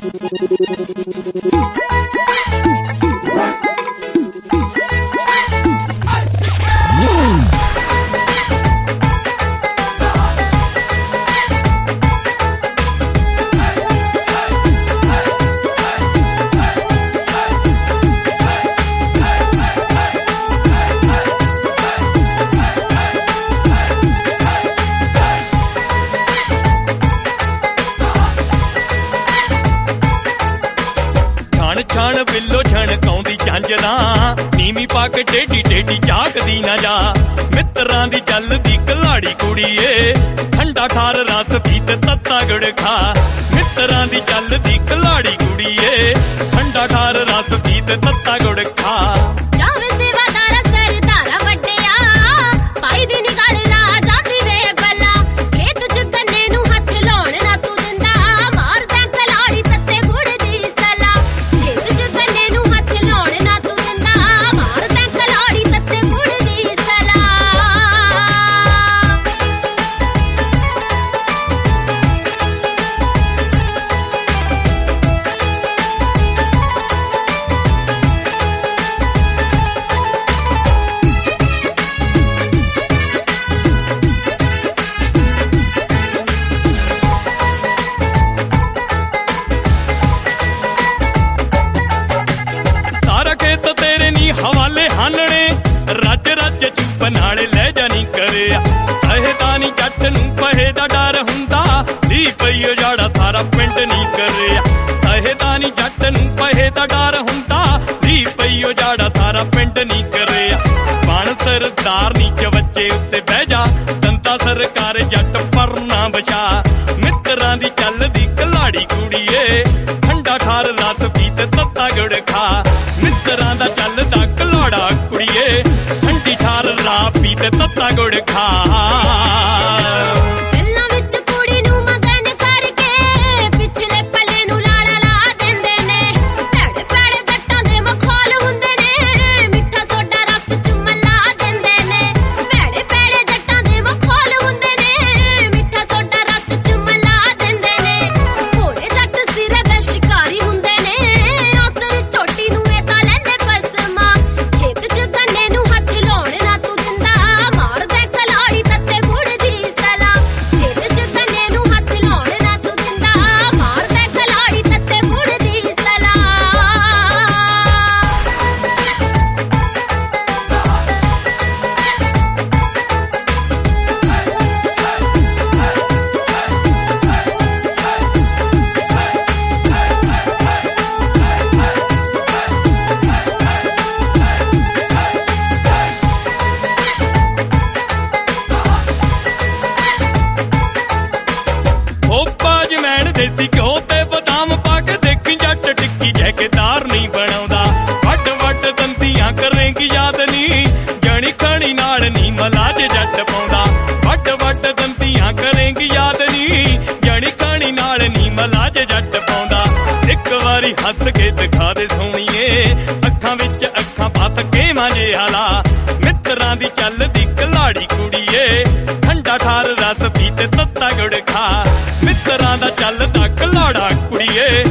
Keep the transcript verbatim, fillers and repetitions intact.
ਛਣ ਬਿੱਲੋ ਛਣਕਾਉਂਦੀ ਝਾਂਜਰਾਂ ਨੀਵੀਂ ਪਾ ਕੇ ਟੇਢੀ ਟੇਢੀ ਝਾਕਦੀ ਨਾ ਜਾ ਮਿੱਤਰਾਂ ਦੀ ਚੱਲਦੀ ਕਲਾੜੀ ਕੁੜੀਏ ਠੰਡਾ ਠਾਰ ਰਸ ਪੀਤ ਤੱਤਾ ਗੁੜ ਖਾ ਮਿੱਤਰਾਂ ਦੀ ਚੱਲਦੀ ਕਲਾੜੀ ਕੁੜੀਏ ਠੰਡਾ ਠਾਰ ਰਸ ਪੀਤ ਤੱਤਾ ਗੁੜ ਖਾ ਜਾਵੇ ਸੇਵਾਦਾਰਾ ਸਰਦਾਰਾ ਵੱਡਿਆ ਪਾਈ ਦੀ ਨਿਗਾੜ ਰਾ ਜਾਂਦੀ ਵੇ ਬੱਲਾ ਖੇਤ ਚ ਗੰਨੇ ਨੂੰ ਹੱਥ ਲਾਉਣ ਨਾ ਤੂੰ ਦਿੰਦਾ ਮਾਰਦਾ ਕਲਾੜੀ ਤੱਤੇ ਗੁੜ ਦੀ ਸਲਾ ਖੇਤ ਚ ਗੰਨੇ ਨੂੰ ਹੱਥ ਲਾਉਣ ਨਾ ਤੂੰ ਦਿੰਦਾ ਮਾਰਦਾ ਕਲਾੜੀ ਤੱਤੇ ਗੁੜ ਦੀ ਸਲਾ ਹਵਾਲੇ ਹਾਨਣੇ ਰੱਜ ਰੱਜ ਚੁੱਪ ਨਾਲ ਲੈ ਜਾਣੀ ਕਰਿਆ ਸਹਿਦਾਨੀ ਜੱਟ ਨੂੰ ਪਹੇ ਦਾ ਡਰ ਹੁੰਦਾ ਨੀ ਪਈਓ ਜਾੜਾ ਸਾਰਾ ਪਿੰਡ ਨਹੀਂ ਕਰਿਆ ਸਹਿਦਾਨੀ ਜੱਟ ਨੂੰ ਪਹੇ ਦਾ ਡਰ ਹੁੰਦਾ ਨੀ ਪਈਓ ਜਾੜਾ ਸਾਰਾ ਪਿੰਡ ਨਹੀਂ ਕਰਿਆ ਬਣ ਸਰਦਾਰ ਨੀ ਚਵੱਚੇ ਉੱਤੇ ਬਹਿ ਜਾ ਦੰਤਾ ਸਰਕਾਰ ਜੱਟ ਪਰ ਨਾ ਬਚਾ ਮਿੱਤਰਾਂ ਦੀ ਚੱਲਦੀ ਕਲਾੜੀ ਕੁੜੀਏ ਠੰਡਾ ਠਾਰ ਰਸ ਪੀਤ ਤੱਤਾ ਗੁੜ ਖਾ ਮਿੱਤਰਾਂ ਦਾ ਚੱਲਦਾ ਕਲਾੜਾ ਕੁੜੀਏ ਠੰਡੀ ਠਾਰ ਰਾ ਪੀਤ ਤੱਤਾ ਗੁੜ ਖਾ ਦੇਸੀ ਘਿਓ ਤੇ ਬਦਾਮ ਪਾ ਕੇ ਦੇਖੀ ਜੱਟ ਟਿੱਕੀ ਜੈਕੇਦਾਰ ਨਹੀਂ ਬਣਾਉਂਦਾ ਵੱਡ ਵੱਡ ਦੰਦੀਆਂ ਕਰੇਂਗੀ ਯਾਦ ਨੀ ਜਣੀ ਖਣੀ ਨਾਲ ਨੀ ਮਲਾਜ ਜੱਟ ਪਾਉਂਦਾ ਵੱਡ ਵੱਡ ਦੰਦੀਆਂ ਕਰੇਂਗੀ ਯਾਦ ਨੀ ਜਣੀ ਖਣੀ ਨਾਲ ਨੀ ਮਲਾਜ ਜੱਟ ਪਾਉਂਦਾ ਇੱਕ ਵਾਰੀ ਹੱਸ ਕੇ ਦਿਖਾ ਦੇ ਸੋਹਣੀਏ ਅੱਖਾਂ ਵਿੱਚ ਅੱਖਾਂ ਪੱਤ ਕੇ ਮਾਂਜੇ ਹਾਲਾ ਮਿੱਤਰਾਂ ਦੀ ਚੱਲਦੀ ਕਲਾੜੀ ਕੁੜੀਏ ਠੰਡਾ ਠਾਰ ਰਸ ਪੀਤ ਤੱਤਾ ਗੁੜ ਖਾ ਮਿੱਤਰਾਂ ਦਾ ਚੱਲਦਾ ਕਲਾੜਾ ਕੁੜੀਏ